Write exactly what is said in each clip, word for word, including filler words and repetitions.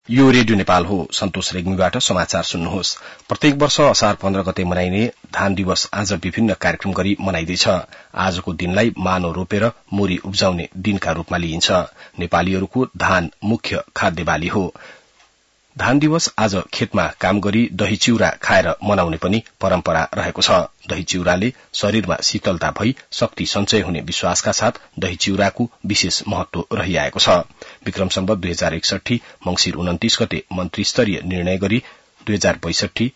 यो रेडियो नेपाल हो। सन्तोष रेग्मीबाट समाचार सुन्नुहोस्। प्रत्येक वर्ष असार पन्ध्र गते मनाइने धान दिवस आज विभिन्न कार्यक्रम गरी मनाइँदैछ। आजको दिनलाई मानो रोपेर मोरी उब्जाउने दिनका रूपमा लिइन्छ। नेपालीहरूको धान मुख्य खाद्य बाली हो। धान दिवस आज खेतमा काम गरी दही चिउरा खाएर मनाउने पनि परम्परा रहेको छ। दही चिउराले शरीरमा शीतलता भई शक्ति सञ्चय हुने विश्वासका साथ दही चिउराको विशेष महत्व रहिआएको छ। विक्रम सम्वत दुई हजार एकसठी मंगिर उन्तीस गते मन्त्री स्तरीय निर्णय गरी दुई हजार बैसठी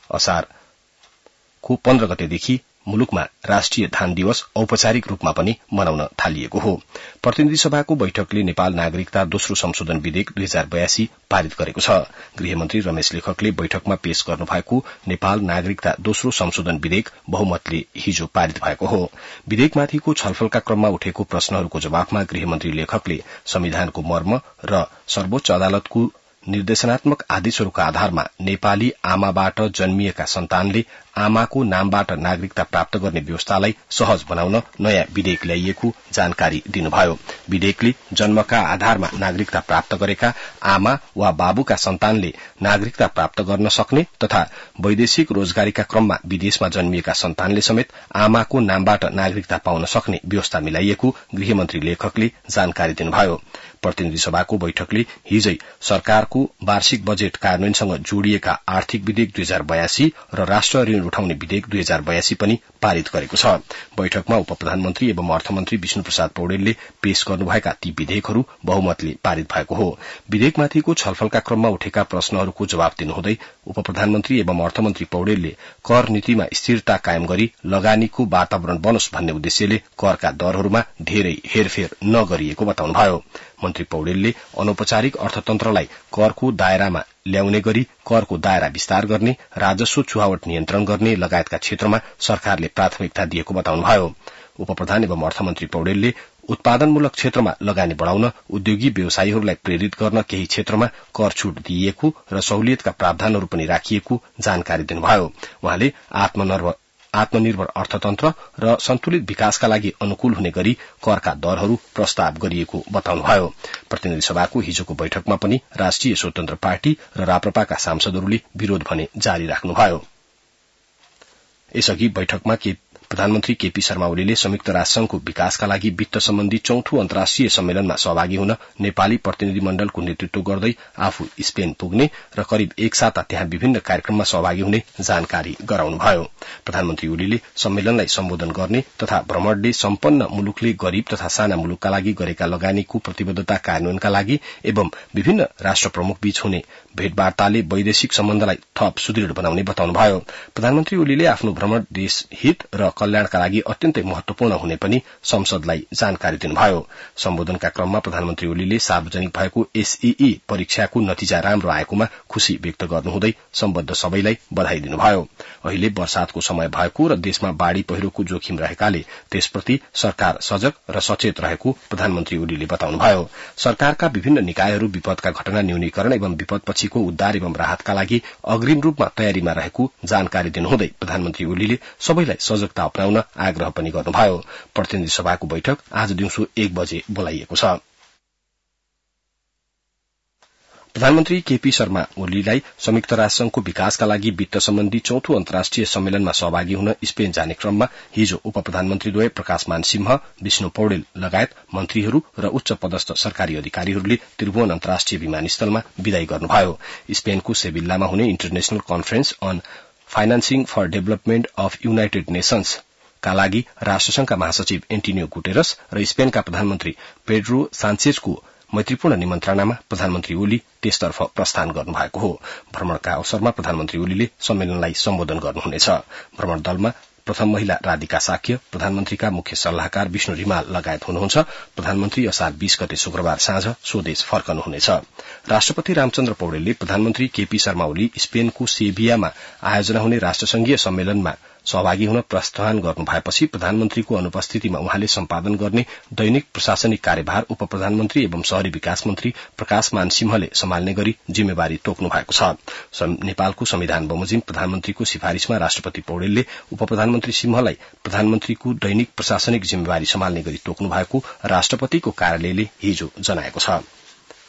असारको पन्ध्र गतेदेखि मुलुकमा राष्ट्रिय धान दिवस औपचारिक रूपमा पनि मनाउन थालिएको हो। प्रतिनिधि सभाको बैठकले नेपाल नागरिकता दोस्रो संशोधन विधेयक दुई हजार बयासी पारित गरेको छ। गृहमन्त्री रमेश लेखकले बैठकमा पेश गर्नुभएको नेपाल नागरिकता दोस्रो संशोधन विधेयक बहुमतले हिजो पारित भएको हो। विधेयकमाथिको छलफलका क्रममा उठेको प्रश्नहरूको जवाफमा गृहमन्त्री लेखकले संविधानको मर्म र सर्वोच्च अदालतको निर्देशनात्मक आदेशहरूका आधारमा नेपाली आमाबाट जन्मिएका सन्तानले आमाको नामबाट नागरिकता प्राप्त गर्ने व्यवस्थालाई सहज बनाउन नयाँ विधेयक ल्याइएको जानकारी दिनुभयो। विधेयकले जन्मका आधारमा नागरिकता प्राप्त गरेका आमा वा बाबुका सन्तानले नागरिकता प्राप्त गर्न सक्ने तथा वैदेशिक रोजगारीका क्रममा विदेशमा जन्मिएका सन्तानले समेत आमाको नामबाट नागरिकता पाउन सक्ने व्यवस्था मिलाइएको गृहमन्त्री लेखकले जानकारी दिनुभयो। प्रतिनिधि सभाको बैठकले हिजै सरकारको वार्षिक बजेट कार्यान्वयनसँग जोडिएका आर्थिक विधेयक दुई हजार बयासी र राष्ट्र ऋण उठाउने विधेयक दुई हजार बयासी पनि पारित गरेको छ। बैठकमा उप प्रधानमन्त्री एवं अर्थमन्त्री विष्णु प्रसाद पौडेलले पेश गर्नुभएका ती विधेयकहरू बहुमतले पारित भएको हो। विधेयकमाथिको छलफलका क्रममा उठेका प्रश्नहरूको जवाब दिनुहुँदै उप प्रधानमन्त्री एवं अर्थमन्त्री पौडेलले कर नीतिमा स्थिरता कायम गरी लगानीको वातावरण बनोस् भन्ने उद्देश्यले करका दरहरूमा धेरै हेरफेर नगरिएको बताउनुभयो। मन्त्री पौडेलले अनौपचारिक अर्थतन्त्रलाई करको दायरामा ल्याउने गरी करको दायरा विस्तार गर्ने, राजस्व चुहावट नियन्त्रण गर्ने लगायतका क्षेत्रमा सरकारले प्राथमिकता दिएको बताउनुभयो। उपप्रधान एवं अर्थमन्त्री पौडेलले उत्पादनमूलक क्षेत्रमा लगानी बढ़ाउन, उद्योगी व्यवसायीहरूलाई प्रेरित गर्न केही क्षेत्रमा कर छूट दिइएको र सहुलियतका प्रावधानहरू पनि राखिएको जानकारी दिनुभयो। उहाँले आत्मनिर्भर आत्मनिर्भर अर्थतन्त्र र सन्तुलित विकासका लागि अनुकूल हुने गरी करका दरहरू प्रस्ताव गरिएको बताउनुभयो। प्रतिनिधि सभाको हिजोको बैठकमा पनि राष्ट्रिय स्वतन्त्र पार्टी र राप्रपाका सांसदहरूले विरोध भने जारी राख्नुभयो। यसअघि बैठकमा के प्रधानमन्त्री केपी शर्मा ओलीले संयुक्त राष्ट्रसंघको विकासका लागि वित्त सम्बन्धी चौथो अन्तर्राष्ट्रिय सम्मेलनमा सहभागी हुन नेपाली प्रतिनिधि मण्डलको नेतृत्व गर्दै आफू स्पेन पुग्ने र करिब एक साता त्यहाँ विभिन्न कार्यक्रममा सहभागी हुने जानकारी गराउनुभयो। प्रधानमन्त्री ओलीले सम्मेलनलाई सम्बोधन गर्ने तथा भ्रमणले सम्पन्न मुलुकले गरीब तथा साना मुलुकका लागि गरेका लगानीको प्रतिबद्धता कार्यान्वयनका लागि एवं विभिन्न राष्ट्र प्रमुख बीच हुने भेटवार्ताले वैदेशिक सम्बन्धलाई थप सुदृढ़ बनाउने बताउनुभयो। प्रधानमन्त्री ओलीले आफ्नो भ्रमण देश हित र कल्याणका लागि अत्यन्तै महत्वपूर्ण हुने पनि संसदलाई जानकारी दिनुभयो। सम्बोधनका क्रममा प्रधानमन्त्री ओलीले सार्वजनिक भएको एसईई परीक्षाको नतिजा राम्रो आएकोमा खुशी व्यक्त गर्नुहुँदै सम्बद्ध सबैलाई बधाई दिनुभयो। अहिले वर्षातको समय भएको र देशमा बाढ़ी पहिरोको जोखिम रहेकाले त्यसप्रति सरकार सजग र सचेत रहेको प्रधानमन्त्री ओलीले बताउनुभयो। सरकारका विभिन्न निकायहरू विपदका घटना न्यूनीकरण एवं विपदपछिको उद्धार एवं राहतका लागि अग्रिम रूपमा तयारीमा रहेको जानकारी दिनुहुँदै प्रधानमन्त्री ओलीले सबैलाई सजगता अपनाउन आग्रह पनि गर्नुभयो। प्रतिनिधि सभाको बैठक आज दिउँसो एक बजे बोलाइएको छ। प्रधानमन्त्री केपी शर्मा ओलीलाई संयुक्त राष्ट्रसंघको विकासका लागि वित्त सम्बन्धी चौथो अन्तर्राष्ट्रिय सम्मेलनमा सहभागी हुन स्पेन जाने क्रममा हिजो उप प्रधानमन्त्रीद्वय प्रकाशमान सिंह, विष्णु पौडेल लगायत मन्त्रीहरू र उच्च पदस्थ सरकारी अधिकारीहरूले त्रिभुवन अन्तर्राष्ट्रिय विमानस्थलमा विदाई गर्नुभयो। स्पेनको सेभिल्लामा हुने international conference on financing for development of United Nations का लागि राष्ट्रसंघका महासचिव एन्टिनियो गुटेरस र स्पेनका प्रधानमन्त्री पेड्रो सान्चेजको मैत्रीपूर्ण निमन्त्रणामा प्रधानमन्त्री ओली त्यसतर्फ प्रस्थान गर्नुभएको हो। भ्रमणका अवसरमा प्रधानमन्त्री ओलीले सम्मेलनलाई सम्बोधन गर्नुहुनेछ। भ्रमण दलमा प्रथम महिला राधिका साक्य, प्रधानमन्त्रीका मुख्य सल्लाहकार विष्णु रिमाल लगायत हुनुहुन्छ। प्रधानमन्त्री असार बीस गते शुक्रबार साँझ स्वदेश फर्कनुहुनेछ। राष्ट्रपति रामचन्द्र पौडेलले प्रधानमन्त्री केपी शर्मा ओली स्पेनको सेभियामा आयोजना हुने राष्ट्रसंघीय सम्मेलनमा सहभागी हुन प्रस्थान गर्नु भएपछि प्रधानमन्त्रीको अनुपस्थितिमा उहाँले सम्पादन गर्ने दैनिक प्रशासनिक कार्यभार उप प्रधानमन्त्री एवं शहरी विकास मन्त्री प्रकाशमान सिंहले सम्हाल्ने गरी जिम्मेवारी तोक्नु भएको छ। नेपालको संविधान बमोजिम प्रधानमन्त्रीको सिफारिशमा राष्ट्रपति पौडेलले उप प्रधानमन्त्री सिंहलाई प्रधानमन्त्रीको दैनिक प्रशासनिक जिम्मेवारी सम्हाल्ने गरी तोक्नु भएको राष्ट्रपतिको कार्यालयले हिजो जनाएको छ।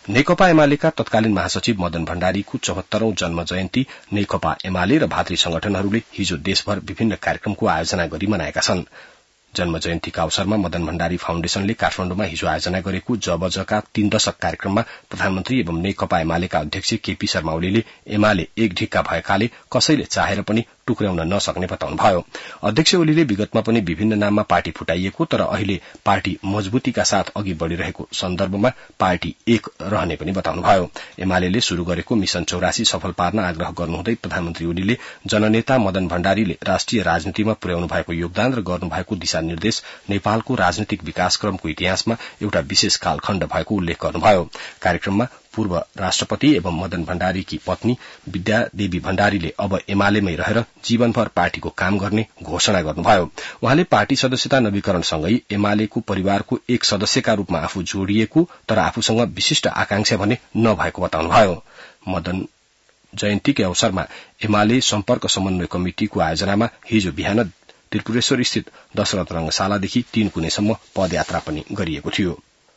नेकपा एमालेका तत्कालीन महासचिव मदन भण्डारीको चौहत्तरौं जन्म जयन्ती नेकपा एमाले र भातृ संगठनहरूले हिजो देशभर विभिन्न कार्यक्रमको आयोजना गरी मनाएका छन्। जन्म जयन्तीका अवसरमा मदन भण्डारी फाउण्डेशनले काठमाण्डुमा हिजो आयोजना गरेको जबजका तीन दशक कार्यक्रममा प्रधानमन्त्री एवं नेकपा एमालेका अध्यक्ष केपी शर्मा ओलीले एमाले एक ढिक्का भएकाले कसैले चाहेर पनि टुक्र्याउन नसक्ने बताउनुभयो। अध्यक्ष ओलीले विगतमा पनि विभिन्न नाममा पार्टी फुटाइएको तर अहिले पार्टी मजबुतीका साथ अघि बढ़िरहेको सन्दर्भमा पार्टी एक रहने पनि बताउनुभयो। एमाले शुरू गरेको मिशन चौरासी सफल पार्न आग्रह गर्नुहुँदै प्रधानमन्त्री ओलीले जननेता मदन भण्डारीले राष्ट्रिय राजनीतिमा पुर्याउनु भएको योगदान र गर्नुभएको दिशा निर्देश नेपालको राजनीतिक विकासक्रमको इतिहासमा एउटा विशेष कालखण्ड भएको उल्लेख गर्नुभयो। कार्यक्रममा पूर्व राष्ट्रपति एवं मदन भण्डारीकी पत्नी विद्यादेवी भण्डारीले अब एमालेमै रहेर जीवनभर पार्टीको काम गर्ने घोषणा गर्नुभयो। उहाँले पार्टी सदस्यता नवीकरणसँगै एमालेको परिवारको एक सदस्यका रूपमा आफू जोडिएको तर आफूसँग विशिष्ट आकांक्षा भने नभएको बताउनुभयो। मदन जयन्तीकै अवसरमा एमाले सम्पर्क समन्वय कमिटिको आयोजनामा हिजो बिहान त्रिपुरेश्वर स्थित दशरथ रंगशालादेखि तीन कुनेसम्म पदयात्रा पनि गरिएको थियो।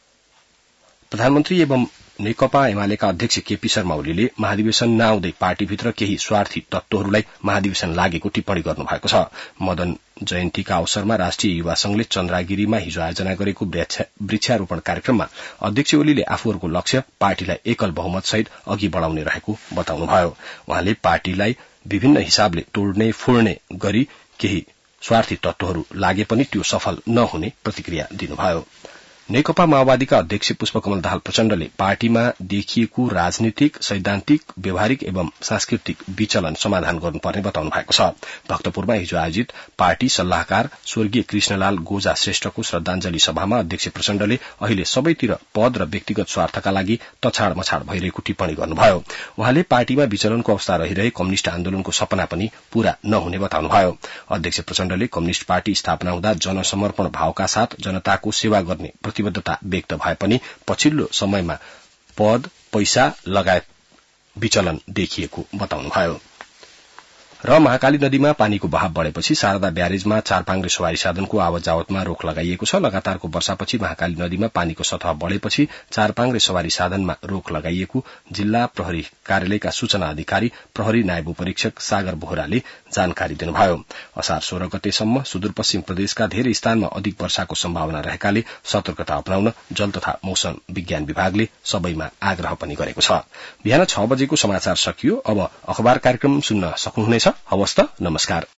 प्रधानमन्त्री एवं नेकपा एमालेका अध्यक्ष केपी शर्मा ओलीले महाधिवेशन नआउँदै पार्टीभित्र केही स्वार्थी तत्वहरूलाई महाधिवेशन लागेको टिप्पणी गर्नुभएको छ। मदन जयन्तीका अवसरमा राष्ट्रिय युवा संघले चन्द्रागिरीमा हिजो आयोजना गरेको वृक्षारोपण कार्यक्रममा अध्यक्ष ओलीले आफूहरूको लक्ष्य पार्टीलाई एकल बहुमतसहित अघि बढ़ाउने रहेको बताउनुभयो। उहाँले पार्टीलाई विभिन्न हिसाबले तोड्ने फोड्ने गरी केही स्वार्थी तत्वहरू लागे पनि त्यो सफल नहुने प्रतिक्रिया दिनुभयो। नेकपा माओवादीका अध्यक्ष पुष्पकमल दाहाल प्रचण्डले पार्टीमा देखिएको राजनीतिक सैद्धान्तिक व्यवहारिक एवं सांस्कृतिक विचलन समाधान गर्नुपर्ने बताउनु भएको छ। भक्तपुरमा हिजो आयोजित पार्टी सल्लाहकार स्वर्गीय कृष्णलाल गोजा श्रेष्ठको श्रद्धाञ्जली सभामा अध्यक्ष प्रचण्डले अहिले सबैतिर पद र व्यक्तिगत स्वार्थका लागि तछाड मछाड भइरहेको टिप्पणी गर्नुभयो। उहाँले पार्टीमा विचलनको अवस्था रहिरहे कम्युनिष्ट आन्दोलनको सपना पनि पूरा नहुने बताउनुभयो। अध्यक्ष प्रचण्डले कम्युनिष्ट पार्टी स्थापना हुँदा जनसमर्पण भावका साथ जनताको सेवा गर्ने प्रतिबद्धता व्यक्त भए पनि पछिल्लो समयमा पद पैसा लगायत विचलन देखिएको बताउनुभयो। र महाकाली नदीमा पानीको बहाव बढ़ेपछि शारदा ब्यारेजमा चारपाङ र सवारी साधनको आवत जावतमा रोक लगाइएको छ। लगातारको वर्षापछि महाकाली नदीमा पानीको सतह बढ़ेपछि चारपाङ र सवारी साधनमा रोक लगाइएको जिल्ला प्रहरी कार्यालयका सूचना अधिकारी प्रहरी नायब उपरीक्षक सागर बोहराले जानकारी दिनुभयो। असार सोह्र गतेसम्म सुदूरपश्चिम प्रदेशका धेरै स्थानमा अधिक वर्षाको सम्भावना रहेकाले सतर्कता अपनाउन जल तथा मौसम विज्ञान विभागले सबैमा आग्रह पनि गरेको छ। बिहान छ बजेको समाचार सकियो। अब अखबार कार्यक्रम सुन्न सक्नुहुनेछ। हवस् त, नमस्कार।